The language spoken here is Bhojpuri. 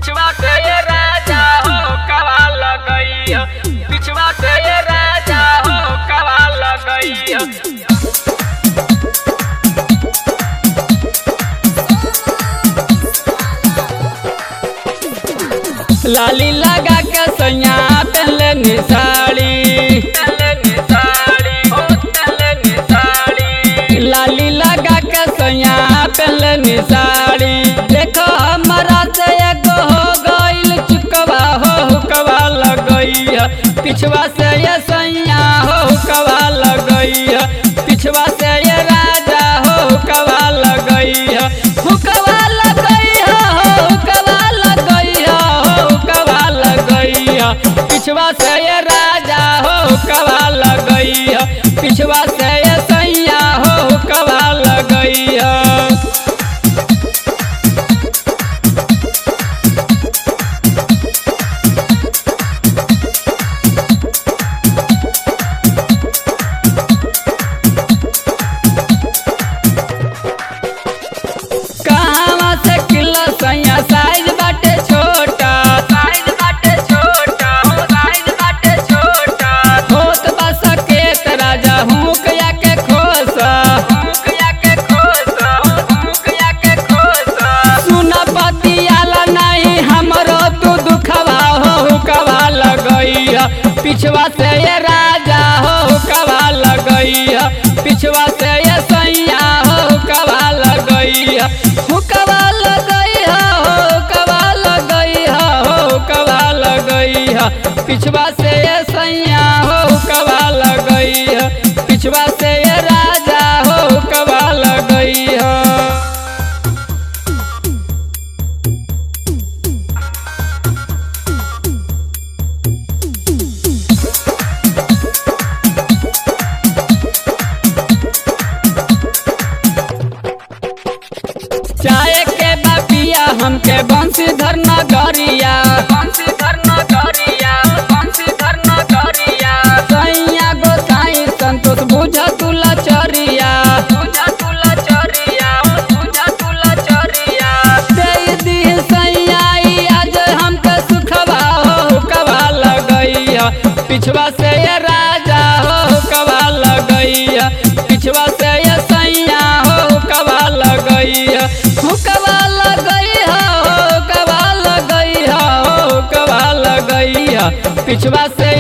पिछवा से ये राजा हो कवाल गई हो, पिछवा से ये राजा हो कवाल गई हो। लाली लगा के सैया पहले निसाड़ी, लाली लगा के सैया पहले निसाड़ी। देखो हमारा से एगो हो गइल चुकवा हो हुकवा लगई है, पिछवा से ये सैया हो हुकवा लगई है, पिछवा से ये राजा हो हुकवा लगई है, हुकवा लगई है, हुकवा लगई है, हुकवा लगई है, पिछवा से ये राजा हो हुकवा लगई है, पिछवा से ये सैया हो हुकवा लगई है। साइज बाटे छोटा, साइज बाटे छोटा, साइज बाटे छोटा, होत बस के राजा हुकया के खोसा, हुकया के खोसा, हुकया के खोसा। सुन पतियाला नहीं हमरो तू दुखवा हो हुकवा लगई है, पिछवा से ये राजा हो हुकवा लगई है, पिछवा से ये सैया हो हुकवा लगई है, हुकवा पिछवा से ये सैया हो कवा लगई है, पिछवा से ये राजा हो कवा लगई है। चाहे के बापिया हमके बंशीधर नगरिया, बंशीधर नगरिया, बंशीधर नगरिया, सैया गोसाई संतोष बुझा तुला चरिया, बुझा तुला चरिया, बुझा तुला चरिया। दे दी सैया आज हमके सुखवा हो कवा लगई है, पिछवा से ये राजा हो कवा लगई है, पिछवा से ये सैया हो कवा लगई है, हुकवा लगई है, हुकवा लगई है, हुकवा लगई है, पिछवा से